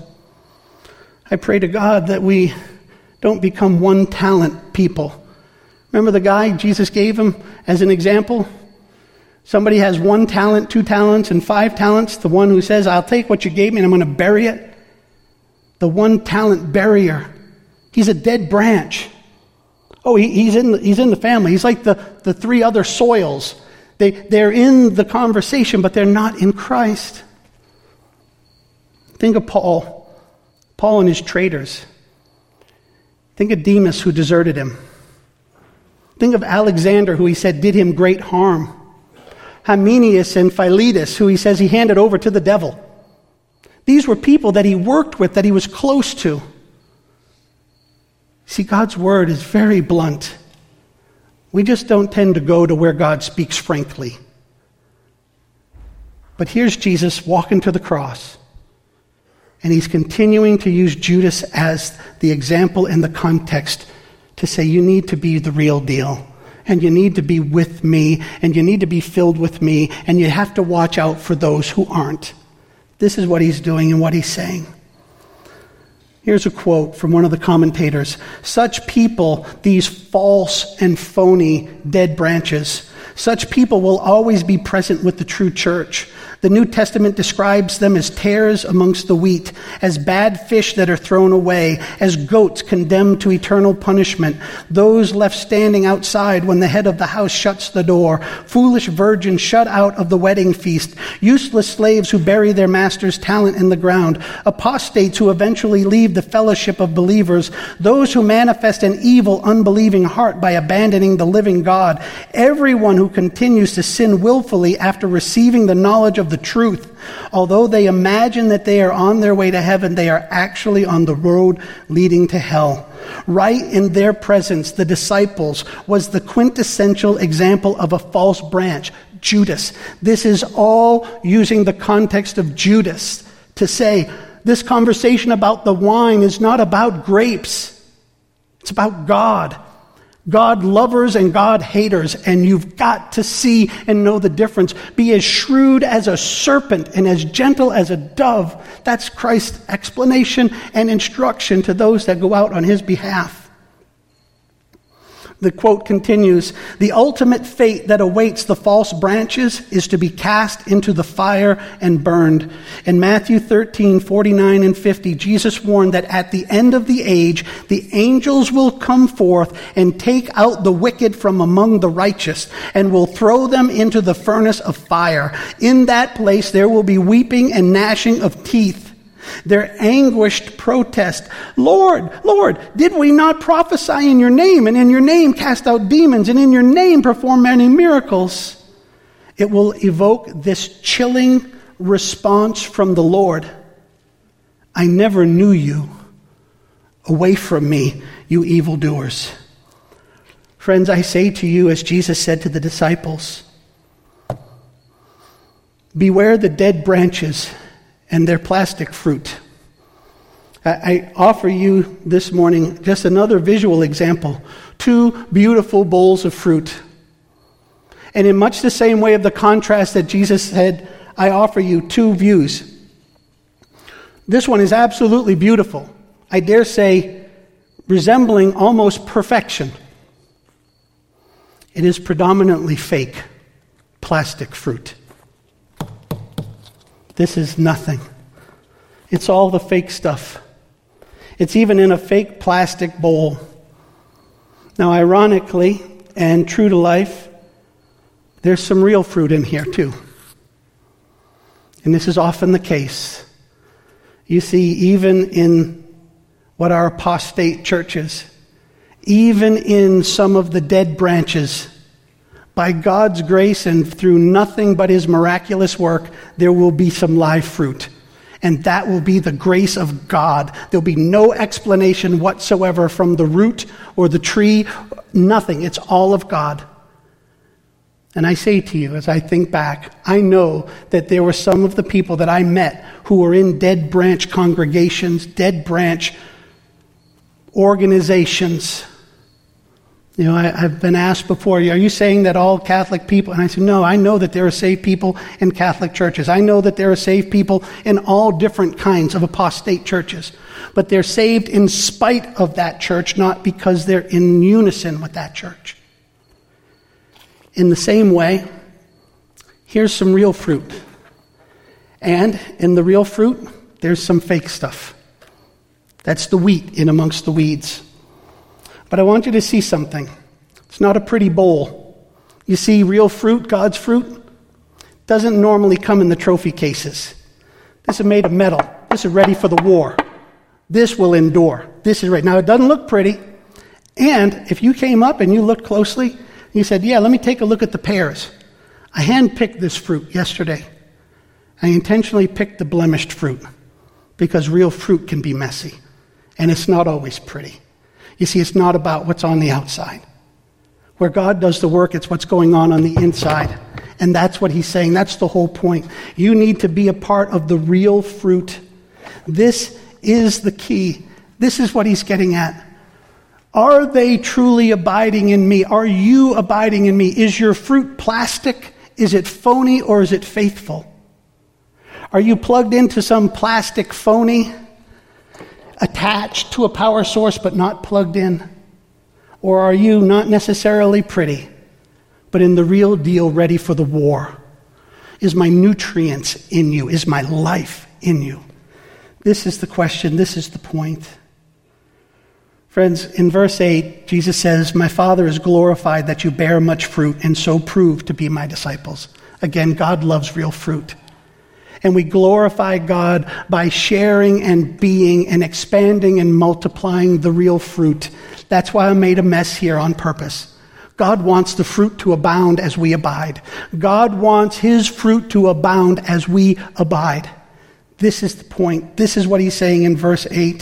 I pray to God that we don't become 1-talent people. Remember the guy Jesus gave him as an example? Somebody has 1 talent, 2 talents, and 5 talents. The one who says, I'll take what you gave me and I'm going to bury it. The 1-talent barrier. He's a dead branch. Oh, he's in the family. He's like the 3 other soils. They're in the conversation, but they're not in Christ. Think of Paul and his traitors. Think of Demas, who deserted him. Think of Alexander, who he said did him great harm. Hymenaeus and Philetus, who he says he handed over to the devil. These were people that he worked with, that he was close to. See, God's word is very blunt. We just don't tend to go to where God speaks frankly. But here's Jesus walking to the cross. And he's continuing to use Judas as the example in the context to say, you need to be the real deal. And you need to be with me, and you need to be filled with me, and you have to watch out for those who aren't. This is what he's doing and what he's saying. Here's a quote from one of the commentators. Such people, these false and phony dead branches, such people will always be present with the true church. The New Testament describes them as tares amongst the wheat, as bad fish that are thrown away, as goats condemned to eternal punishment, those left standing outside when the head of the house shuts the door, foolish virgins shut out of the wedding feast, useless slaves who bury their master's talent in the ground, apostates who eventually leave the fellowship of believers, those who manifest an evil, unbelieving heart by abandoning the living God, everyone who continues to sin willfully after receiving the knowledge of the truth. Although they imagine that they are on their way to heaven, they are actually on the road leading to hell. Right in their presence, the disciples was the quintessential example of a false branch, Judas. This is all using the context of Judas to say, this conversation about the wine is not about grapes. It's about God. God lovers and God haters, and you've got to see and know the difference. Be as shrewd as a serpent and as gentle as a dove. That's Christ's explanation and instruction to those that go out on his behalf. The quote continues, "The ultimate fate that awaits the false branches is to be cast into the fire and burned." In Matthew 13, 49 and 50, Jesus warned that at the end of the age, the angels will come forth and take out the wicked from among the righteous and will throw them into the furnace of fire. In that place there will be weeping and gnashing of teeth. Their anguished protest, "Lord, Lord, did we not prophesy in your name, and in your name cast out demons, and in your name perform many miracles?" It will evoke this chilling response from the Lord. "I never knew you. Away from me, you evildoers." Friends, I say to you, as Jesus said to the disciples, beware the dead branches and their plastic fruit. I offer you this morning just another visual example. 2 beautiful bowls of fruit. And in much the same way of the contrast that Jesus said, I offer you 2 views. This one is absolutely beautiful. I dare say, resembling almost perfection. It is predominantly fake plastic fruit. This is nothing. It's all the fake stuff. It's even in a fake plastic bowl. Now, ironically, and true to life, there's some real fruit in here too. And this is often the case. You see, even in what are apostate churches, even in some of the dead branches, by God's grace and through nothing but His miraculous work, there will be some live fruit. And that will be the grace of God. There'll be no explanation whatsoever from the root or the tree. Nothing. It's all of God. And I say to you, as I think back, I know that there were some of the people that I met who were in dead branch congregations, dead branch organizations. You know, I've been asked before, are you saying that all Catholic people? And I said, no, I know that there are saved people in Catholic churches. I know that there are saved people in all different kinds of apostate churches. But they're saved in spite of that church, not because they're in unison with that church. In the same way, here's some real fruit. And in the real fruit, there's some fake stuff. That's the wheat in amongst the weeds. But I want you to see something. It's not a pretty bowl. You see, real fruit, God's fruit, doesn't normally come in the trophy cases. This is made of metal. This is ready for the war. This will endure. This is right. Now, it doesn't look pretty. And if you came up and you looked closely, you said, yeah, let me take a look at the pears. I hand-picked this fruit yesterday. I intentionally picked the blemished fruit because real fruit can be messy. And it's not always pretty. You see, it's not about what's on the outside. Where God does the work, it's what's going on the inside. And that's what He's saying. That's the whole point. You need to be a part of the real fruit. This is the key. This is what He's getting at. Are they truly abiding in me? Are you abiding in me? Is your fruit plastic? Is it phony or is it faithful? Are you plugged into some plastic phony, attached to a power source but not plugged in? Or are you not necessarily pretty, but in the real deal ready for the war? Is my nutrients in you? Is my life in you? This is the question. This is the point. Friends, in verse 8, Jesus says, my Father is glorified that you bear much fruit and so prove to be my disciples. Again, God loves real fruit. And we glorify God by sharing and being and expanding and multiplying the real fruit. That's why I made a mess here on purpose. God wants the fruit to abound as we abide. God wants His fruit to abound as we abide. This is the point. This is what He's saying in verse 8.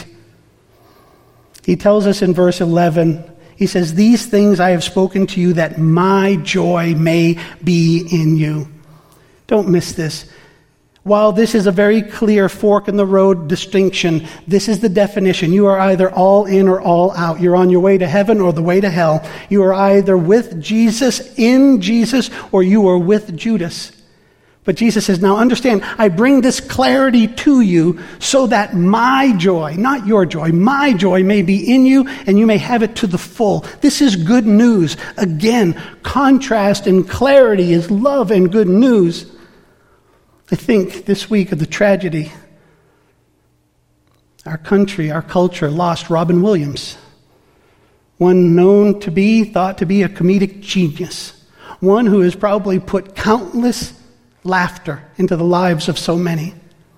He tells us in verse 11, He says, these things I have spoken to you that my joy may be in you. Don't miss this. While this is a very clear fork in the road distinction, this is the definition. You are either all in or all out. You're on your way to heaven or the way to hell. You are either with Jesus, in Jesus, or you are with Judas. But Jesus says, now understand, I bring this clarity to you so that my joy, not your joy, my joy may be in you and you may have it to the full. This is good news. Again, contrast and clarity is love and good news. I think this week of the tragedy, our country, our culture lost Robin Williams, one known to be, thought to be a comedic genius, one who has probably put countless laughter into the lives of so many.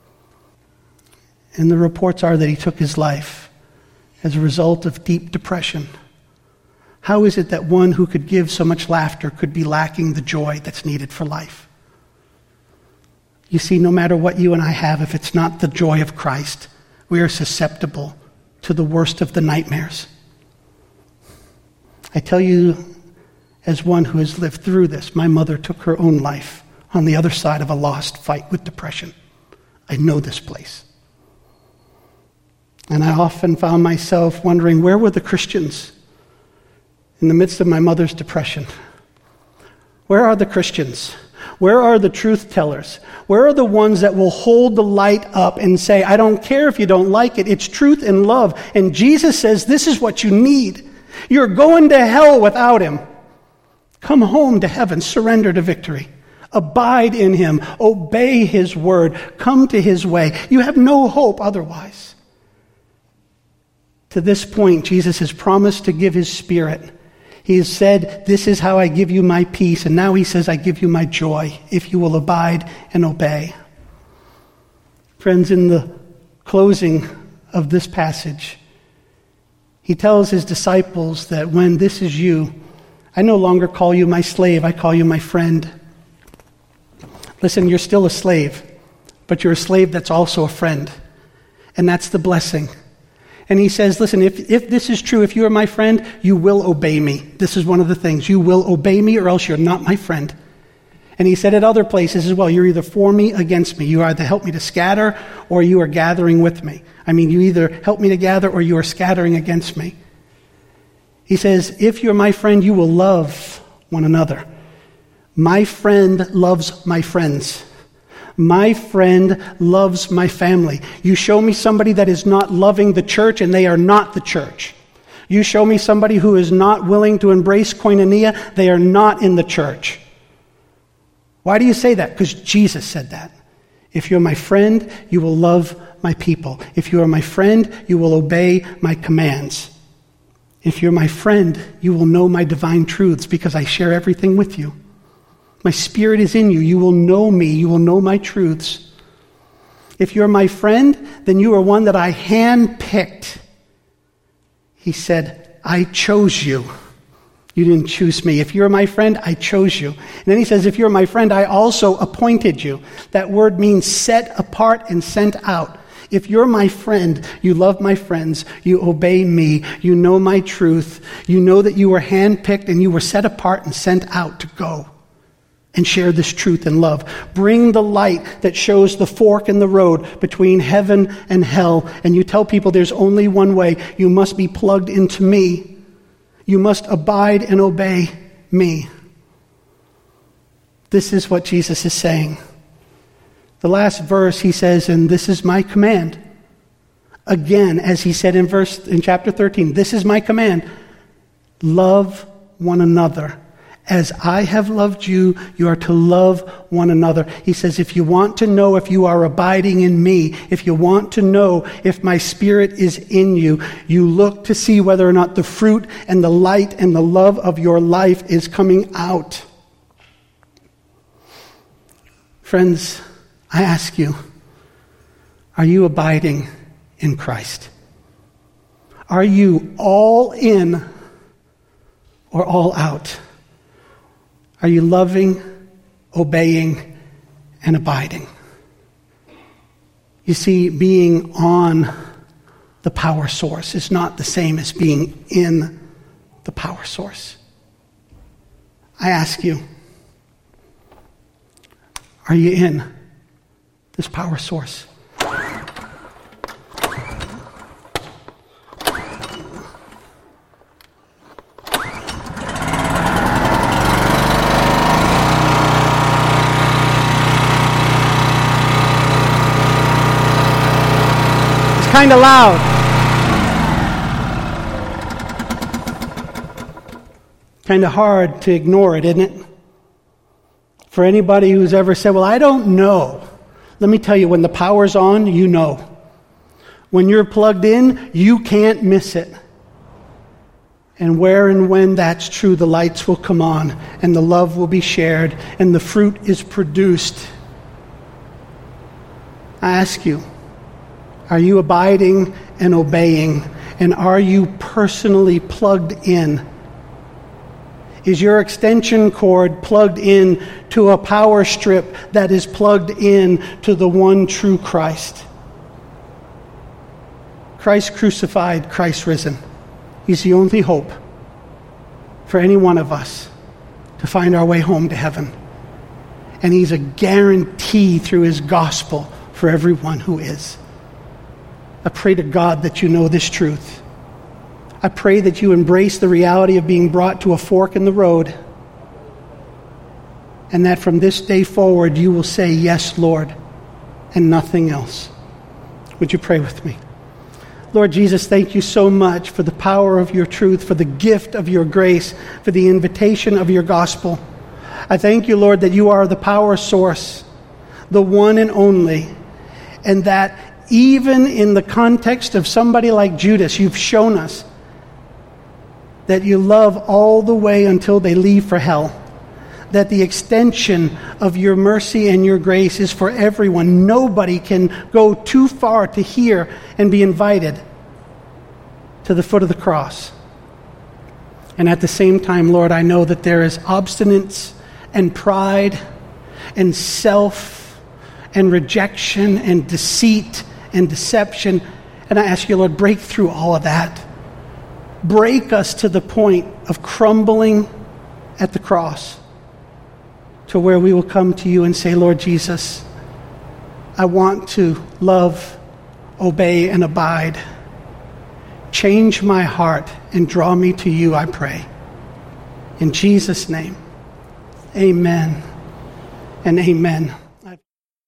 And the reports are that he took his life as a result of deep depression. How is it that one who could give so much laughter could be lacking the joy that's needed for life? You see, no matter what you and I have, if it's not the joy of Christ, we are susceptible to the worst of the nightmares. I tell you, as one who has lived through this, my mother took her own life on the other side of a lost fight with depression. I know this place. And I often found myself wondering, where were the Christians in the midst of my mother's depression? Where are the Christians? Where are the truth tellers? Where are the ones that will hold the light up and say, I don't care if you don't like it, it's truth and love. And Jesus says, this is what you need. You're going to hell without him. Come home to heaven, surrender to victory. Abide in him, obey his word, come to his way. You have no hope otherwise. To this point, Jesus has promised to give his Spirit. He has said, this is how I give you my peace, and now he says, I give you my joy, if you will abide and obey. Friends, in the closing of this passage, he tells his disciples that when this is you, I no longer call you my slave, I call you my friend. Listen, you're still a slave, but you're a slave that's also a friend. And that's the blessing. And he says, listen, if this is true, if you are my friend, you will obey me. This is one of the things. You will obey me or else you're not my friend. And he said at other places as well, you're either for me, against me. You either help me to scatter or you are gathering with me. I mean, you either help me to gather or you are scattering against me. He says, if you're my friend, you will love one another. My friend loves my friends. My friend loves my family. You show me somebody that is not loving the church and they are not the church. You show me somebody who is not willing to embrace koinonia, they are not in the church. Why do you say that? Because Jesus said that. If you're my friend, you will love my people. If you are my friend, you will obey my commands. If you're my friend, you will know my divine truths because I share everything with you. My Spirit is in you. You will know me. You will know my truths. If you're my friend, then you are one that I handpicked. He said, I chose you. You didn't choose me. If you're my friend, I chose you. And then he says, if you're my friend, I also appointed you. That word means set apart and sent out. If you're my friend, you love my friends, you obey me, you know my truth, you know that you were handpicked and you were set apart and sent out to go and share this truth and love. Bring the light that shows the fork in the road between heaven and hell. And you tell people there's only one way. You must be plugged into me. You must abide and obey me. This is what Jesus is saying. The last verse he says, and this is my command. Again, as he said in chapter 13, this is my command. Love one another. As I have loved you, you are to love one another. He says, if you want to know if you are abiding in me, if you want to know if my Spirit is in you, you look to see whether or not the fruit and the light and the love of your life is coming out. Friends, I ask you, are you abiding in Christ? Are you all in or all out? Are you loving, obeying, and abiding? You see, being on the power source is not the same as being in the power source. I ask you, are you in this power source? kind of loud. Kind of hard to ignore it, isn't it? For anybody who's ever said, well, I don't know. Let me tell you, when the power's on, you know. When you're plugged in, you can't miss it. And where and when that's true, the lights will come on, and the love will be shared, and the fruit is produced. I ask you, are you abiding and obeying? And are you personally plugged in? Is your extension cord plugged in to a power strip that is plugged in to the one true Christ? Christ crucified, Christ risen. He's the only hope for any one of us to find our way home to heaven. And He's a guarantee through His gospel for everyone who is. I pray to God that you know this truth. I pray that you embrace the reality of being brought to a fork in the road, and that from this day forward you will say, yes, Lord, and nothing else. Would you pray with me? Lord Jesus, thank you so much for the power of your truth, for the gift of your grace, for the invitation of your gospel. I thank you, Lord, that you are the power source, the one and only, and that even in the context of somebody like Judas, you've shown us that you love all the way until they leave for hell. That the extension of your mercy and your grace is for everyone. Nobody can go too far to hear and be invited to the foot of the cross. And at the same time, Lord, I know that there is obstinance and pride and self and rejection and deceit and deception. And I ask you, Lord, break through all of that. Break us to the point of crumbling at the cross, to where we will come to you and say, Lord Jesus, I want to love, obey, and abide. Change my heart and draw me to you, I pray. In Jesus' name, amen and amen.